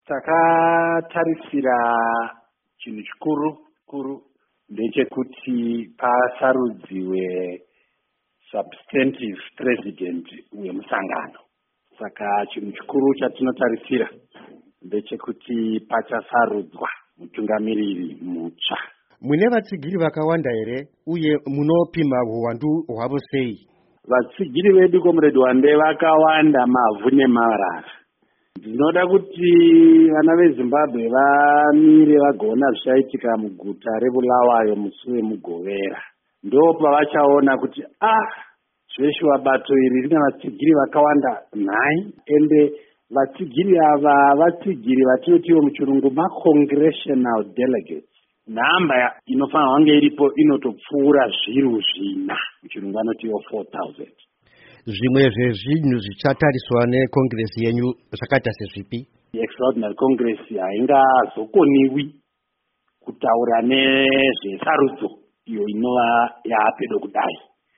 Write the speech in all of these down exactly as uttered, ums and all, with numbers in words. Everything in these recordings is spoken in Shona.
Takatarisira chinhu chikuru kuru ndechekuti pasarudziwe substantive president wemusangano. Saka chinhu chikuru chatinotarisira ndechekuti pachasarudzwa mutungamiriri mutsva. Mune vatsigiri vakawanda here uye munopima huwandu hwavo sei? Vatsigiri vedu Comrade Wande vakawanda mavhu nemarara. Ndinoda kuti vana veZimbabwe vamire vagoona zvichaitika muguta reBulawayo musi wemugovera. Ndo pavachaona kuti ah zveshuwa bato iri rina vatsigiri vakawanda nhai, ende vatsigiri ava vatsigiri vatotiwo muchirungu ma-congressional delegates. Nhamba inofanira kunge iripo inotopfuura zviru zvina, muchirungu anotiwo four thousand. Zvimwe zvezvinhu zvichatariswa nekongresi yenyu zvakaita sezvipi? Extraordinary Congress haingazokoniwi kutaura nezvesarudzo iyo inova yaapedo kudai.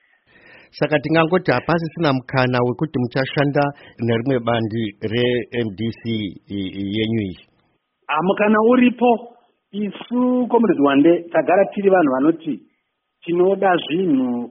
Saka tingangoti hapasisina mukana wekuti muchashanda nerimwe bandi re-M D C yenyu iyi? Mukana uripo. Isu Comrade Wande tagara tiri vanhu vanoti tinoda zvinhu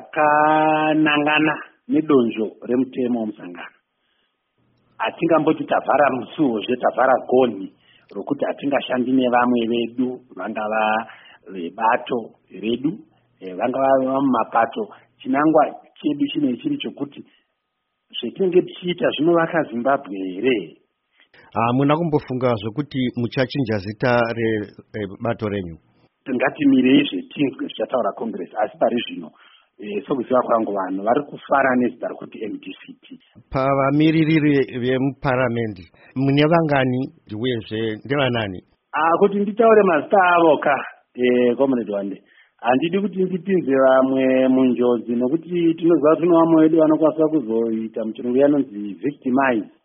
zvakanangana nedonzvo remutemo womusangano. Hatingamboti tavhara musuwozve tavhara gonhi rokuti hatingashandi nevamwe vedu, vangava vebato redu, vangava mumapato. Chinangwa chedu chine chiri chokuti zvetinenge tichiita zvinovaka Zimbabwe here. Hamuna kumbofunga zvokuti muchachinja zita rebato renyu? Ngatimirei zvetinzwe zvichataura Congress, asi pari zvino sokuziva kwangu vanhu vari kufara nezita rokuti M D C T. Pavamiririri vemuparamendi mune vangani uyezve ndevanani? Kuti nditaure mazita avo ka Comrade Wande, handidi kuti ndipinze vamwe munjodzi, nokuti tinoziva kuti vamwe vedu vanokwanisa kuzoita muchirungu yanonzi victimize